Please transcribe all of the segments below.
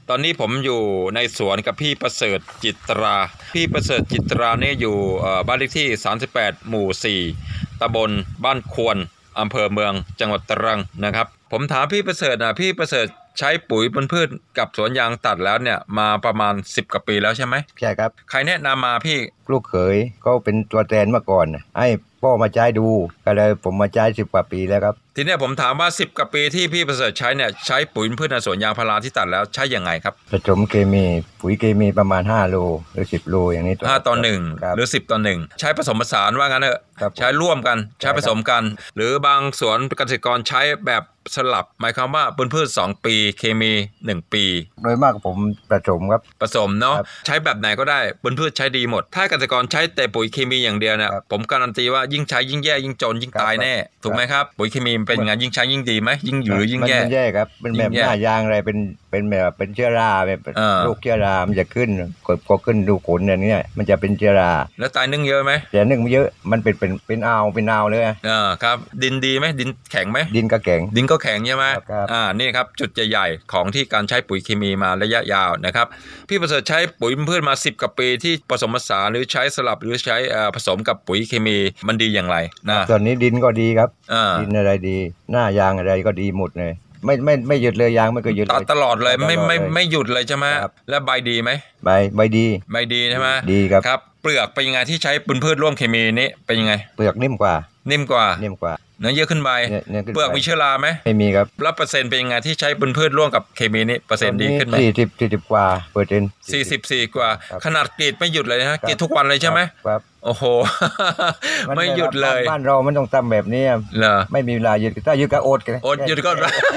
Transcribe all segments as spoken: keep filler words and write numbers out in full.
ตอนนี้ผมอยู่ในสวนกับพี่ประเสริฐจิตราพี่ประเสริฐจิตราเนี่ยอยู่บ้านเลขที่สามสิบแปดหมู่สี่ตำบลบ้านควรอำเภอเมืองจังหวัดตรังนะครับผมถามพี่ประเสริฐนะพี่ประเสริฐใช้ปุ๋ยบนพืชกับสวนยางตัดแล้วเนี่ยมาประมาณสิบกว่าปีแล้วใช่ไหมใช่ครับใครแนะนำมาพี่ลูกเขยก็เป็นตัวแทนเมื่อก่อนให้พ่อมาใช้ดูก็เลยผมมาใช้สิบกว่าปีแล้วครับทีนี้ผมถามว่าสิบกว่าปีที่พี่ประเสริฐใช้เนี่ยใช้ปุ๋ยพืชในสวนยางพาราที่ตัดแล้วใช้ยังไงครับผสมเคมีปุ๋ยเคมีประมาณห้าโลหรือสิบโลอย่างนี้ห้าต่อหนึ่งหรือสิบต่อหนึ่งใช้ผสมผสานว่างั้นเถอะใช้ร่วมกันใช้ผสมกันหรือบางสวนเกษตรกรใช้แบบสลับหมายความว่าบนพืชสองปีเคมีหนึ่งปีโดยมากผมผสมครับผสมเนาะใช้แบบไหนก็ได้บนพืชใช้ดีหมดถ้าเกษตรกรใช้แต่ปุ๋ยเคมีอย่างเดียวเนี่ยผมการันตีว่ายิ่งใช้ยิ่งแย่ยิ่งจนยิ่งตายแน่ถูกไหมครับปุ๋ยเคมีเป็นยังไงยิ่งใช้ยิ่งดีไหมยิ่งหรือยิ่งแย่มันแย่ครับเป็นแบบหน้ายางอะไรเป็นเป็นแบบเป็นเชื้อราแบบโรคเชื้อรามันจะขึ้นพอขึ้นดูขนอย่างนี้มันจะเป็นเชื้อราแล้วตายนึ่งเยอะไหมแต่นึ่งเยอะมันเป็นเป็นเป็นอ่าวเป็นอ่าวเลยอ่าครับดินดีไหมดินแข็งไหมดินก็แข็งดินก็แข็งใช่ไหมอ่านี่ครับจุดใหญ่ๆของที่การใช้ปุ๋ยเคมีมาระยะยาวนะครับพี่ประเสริฐใช้ปุ๋ยพืชมาสิบกว่าปีที่ผสมผสานหรือใช้สลับหรือใช้ผสมกับปุ๋ยเคมีมันดีอย่างไรนะตอนนี้ดินก็ดีครับดินอะไรดีหน้ายางอะไรก็ดีหมดเลยไม่ไม่ไม่หยุดเลยยางไม่เคยหยุดตัดตลอดเลยไม่ไม่ไม่หยุดเลยใช่ไหมแล้วใบดีไหมใบใบดีใบดีใช่ไหมดีครับครับเปลือกเป็นยังไงที่ใช้ปุ๋ยพืชร่วมเคมีนี้เป็นยังไงเปลือกนิ่มกว่านิ่มกว่านิ่มกว่าเนื้อเยอะขึ้นไปเปลือกมีเชื้อราไหมไม่มีครับแล้วเปอร์เซ็นต์เป็นยังไงที่ใช้ปุ๋ยพืชร่วมกับเคมีนี้เปอร์เซ็นต์ดีขึ้นไหมสี่สิบสี่สิบกว่าเปอร์เซ็นต์สี่สิบสี่กว่าขนาดกรีดไม่หยุดเลยนะกรีดทุกวันเลยใช่ไหมครับโอ้โหไม่หยุดเลยบ้านเรามันต้องทำแบบนี้เหรอไม่มีเวลาหยุดถ้าหยุดก็อดกันอดหยุดก็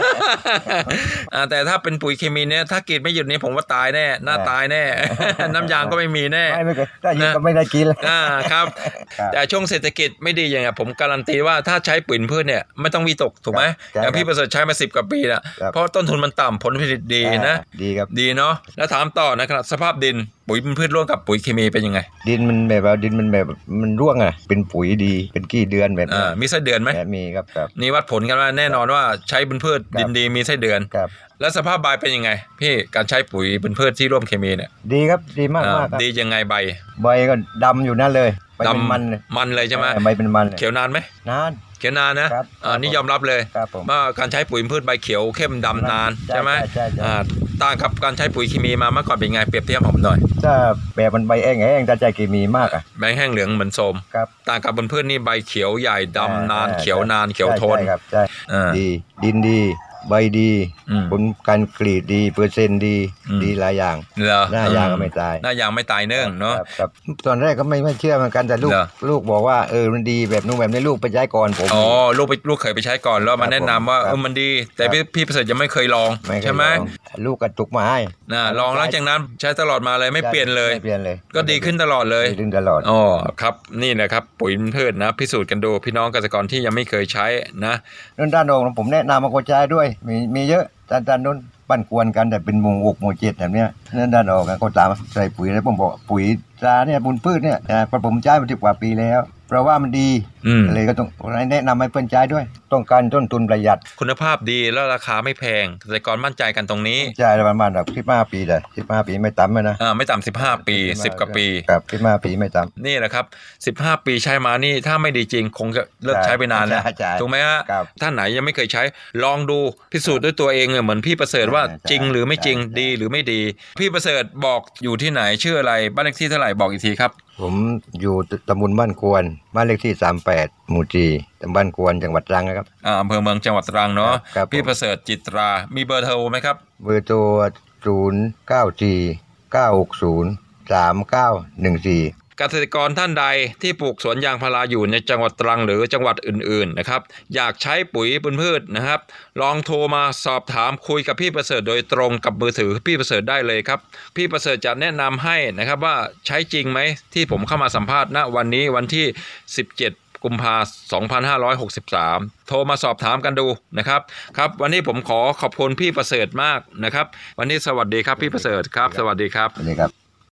แต่ถ้าเป็นปุ๋ยเคมีเนี่ยถ้ากรีดไม่หยุดนี้ผมว่าตายแน่หน้าตายแน่น้ำยางก็ไม่มีแน่ไม่ถ้าหยุดก็ไม่ได้กินอ่าครับแต่ช่วงเศรษฐกิจไม่ดีอย่างเงี้ยผมการันตีว่าถ้าใช้ปุ๋ยพืชเนี่ยไม่ต้องวิตกถูกไหมอย่างพี่ประเสริฐใช้มาสิบกว่าปีแล้วเพราะต้นทุนมันต่ำผลผลิตดีนะดีครับดีเนาะแล้วถามต่อนะครับสภาพดินปุ๋ยพืชร่วมกับปุ๋ยเคมีเป็นยังไงดินมันแบบว่าดินมันแบบมันร่วงอ่ะเป็นปุ๋ยดีเป็นขี้เดือนแบบอ่ามีไส้เดือนไหมมีครับครับนี่วัดผลกันว่าแน่นอนว่าใช้พืชดินดีมีไส้เดือนครับแล้วสภาพใบเป็นยังไงพี่การใช้ปุ๋ยพืชที่ร่วมเคมีเนี่ยดีครับดีมากมากดียังไงใบใบก็ดำอยู่นั่นเลยดำมันมันเลยใช่ไหมใบเป็นมันเขียวนานไหมนานเขียวนานนะอ่านี่ยอมรับเลยว่าการใช้ปุ๋ยพืชใบเขียวเข้มดำนานใช่ไหมอ่าต่างกับการใช้ปุ๋ยเคมีมาเมื่อก่อนเป็นไงเปรียบเทียบผมหน่อยถ้าแบบมันใบแห้งแห้งถ้าใจเคมีมากอ่ะใบแห้งเหลืองเหมือนโทรมต่างกับบนพืชนี่ใบเขียวใหญ่ดำนานเขียวนานเขียวทนใช่ดีดินดีใบดีผลการกรีดดีเปอร์เซ็นต์ดีดีหลายอย่างหน้ายางก็ไม่ตายหน้ายางไม่ตายเนื่องเนาะตอนแรกก็ไม่ไม่เชื่อเหมือนกันแต่ลูกลูกบอกว่าเออมันดีแบบนู้นแบบนี้ลูกไปใช้ก่อนผมอ๋อลูกไปลูกเคยไปใช้ก่อนแล้วมาแนะนำว่าเออมันดีแต่พี่พี่ประเสริฐยังไม่เคยลองใช่ไหมลูกกระตุกมาให้น่ะลองแล้วจากนั้นใช้ตลอดมาเลยไม่เปลี่ยนเลยไม่เปลี่ยนเลยก็ดีขึ้นตลอดเลยดีขึ้นตลอดอ๋อครับนี่นะครับปุ๋ยพืชนะพิสูจน์กันดูพี่น้องเกษตรกรที่ยังไม่เคยใช้นะนั่นด้านโน้นผมแนะนำมาก็ใช้ด้วยมีมีเยอะด้านด้านโน้นปั้นกวนกันแต่เป็นหมู่หกหมู่เจ็ดแบบเนี้ยนั่นด้านออกก็ตามใส่ปุ๋ยแล้วผมบอกปุ๋ยตราเนี่ยบุญพืชเนี่ยผมใช้มาสิบกว่าปีแล้วเพราะว่ามันดีเลยก็ต้องแนะนำให้เพื่อนใช้ด้วยต้องการต้นทุนประหยัดคุณภาพดีแล้วราคาไม่แพงเกษตรกรมั่นใจกันตรงนี้ใช่ประมาณแบบสิบห้าปีเลยสิบห้าปีไม่ต่ำเลยนะอ่าไม่ต่ำสิบห้าปีสิบกว่าปีครับสิบห้าปีไม่ต่ำนี่แหละครับสิบห้าปีใช้มานี่ถ้าไม่ดีจริงคงจะเลิกใช้ไปนานแล้วถูกไหมฮะท่านไหนยังไม่เคยใช้ลองดูพิสูจน์ด้วยตัวเองเหมือนพี่ประเสริฐว่าจริงหรือไม่จริงดีหรือไม่ดีพี่ประเสริฐบอกอยู่ที่ไหนชื่ออะไรบ้านเลขที่เท่าไหร่บอกอีกทีครับผมอยู่ตำบลบ้านควรบ้านเลขที่สามสิบแปดหมู่สี่ตำบลบ้านควรจังหวัดตรังนะครับอ่าอำเภอเมืองจังหวัดตรังเนาะพี่ประเสริฐจิตรามีเบอร์โทรไหมครับเบอร์โทรศูนย์ เก้า สี่ เก้า หก ศูนย์ สาม เก้า หนึ่ง สี่เกษตรกรท่านใดที่ปลูกสวนยางพาราอยู่ในจังหวัดตรังหรือจังหวัดอื่นๆนะครับอยากใช้ปุ๋ยพืชนะครับลองโทรมาสอบถามคุยกับพี่ประเสริฐโดยตรงกับมือถือพี่ประเสริฐได้เลยครับพี่ประเสริฐจะแนะนำให้นะครับว่าใช้จริงไหมที่ผมเข้ามาสัมภาษณ์ณวันนี้วันที่สิบเจ็ดกุมภาพันธ์สองพันห้าร้อยหกสิบสามโทรมาสอบถามกันดูนะครับครับวันนี้ผมขอขอบคุณพี่ประเสริฐมากนะครับวันนี้สวัสดีครับพี่ประเสริฐครับสวัสดีครับสวัสดีครับ